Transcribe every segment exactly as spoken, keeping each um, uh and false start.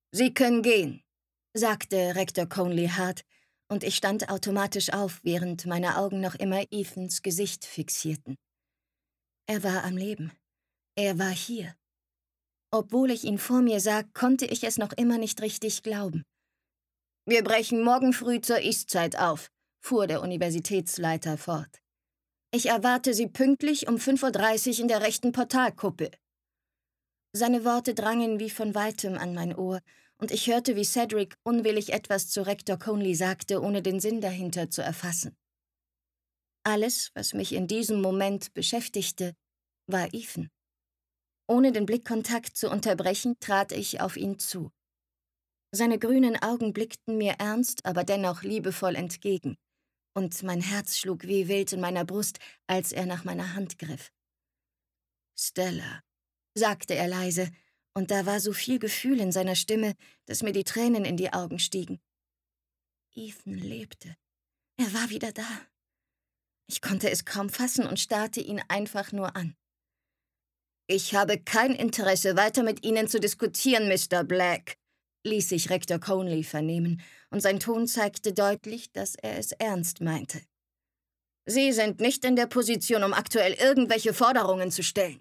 Sie können gehen, sagte Rektor Conley hart, und ich stand automatisch auf, während meine Augen noch immer Ethans Gesicht fixierten. Er war am Leben. Er war hier. Obwohl ich ihn vor mir sah, konnte ich es noch immer nicht richtig glauben. »Wir brechen morgen früh zur Eastzeit auf«, fuhr der Universitätsleiter fort. »Ich erwarte Sie pünktlich um fünf Uhr dreißig in der rechten Portalkuppel.« Seine Worte drangen wie von Weitem an mein Ohr, und ich hörte, wie Cedric unwillig etwas zu Rektor Conley sagte, ohne den Sinn dahinter zu erfassen. Alles, was mich in diesem Moment beschäftigte, war Ethan. Ohne den Blickkontakt zu unterbrechen, trat ich auf ihn zu. Seine grünen Augen blickten mir ernst, aber dennoch liebevoll entgegen, und mein Herz schlug wie wild in meiner Brust, als er nach meiner Hand griff. »Stella«, sagte er leise, und da war so viel Gefühl in seiner Stimme, dass mir die Tränen in die Augen stiegen. Ethan lebte. Er war wieder da. Ich konnte es kaum fassen und starrte ihn einfach nur an. »Ich habe kein Interesse, weiter mit Ihnen zu diskutieren, Mister Black«, ließ sich Rektor Conley vernehmen, und sein Ton zeigte deutlich, dass er es ernst meinte. »Sie sind nicht in der Position, um aktuell irgendwelche Forderungen zu stellen.«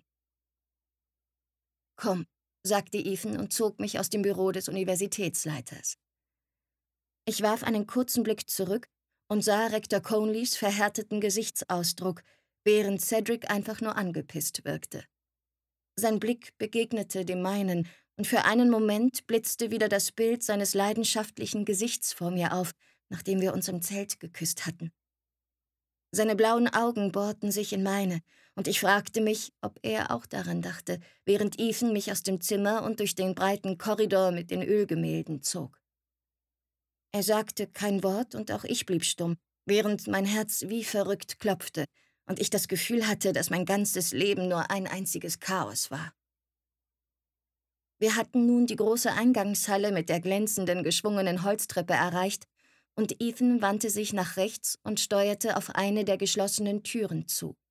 »Komm«, sagte Ethan und zog mich aus dem Büro des Universitätsleiters. Ich warf einen kurzen Blick zurück und sah Rektor Conleys verhärteten Gesichtsausdruck, während Cedric einfach nur angepisst wirkte. Sein Blick begegnete dem meinen, und für einen Moment blitzte wieder das Bild seines leidenschaftlichen Gesichts vor mir auf, nachdem wir uns im Zelt geküsst hatten. Seine blauen Augen bohrten sich in meine, und ich fragte mich, ob er auch daran dachte, während Ethan mich aus dem Zimmer und durch den breiten Korridor mit den Ölgemälden zog. Er sagte kein Wort, und auch ich blieb stumm, während mein Herz wie verrückt klopfte und ich das Gefühl hatte, dass mein ganzes Leben nur ein einziges Chaos war. Wir hatten nun die große Eingangshalle mit der glänzenden, geschwungenen Holztreppe erreicht, und Ethan wandte sich nach rechts und steuerte auf eine der geschlossenen Türen zu.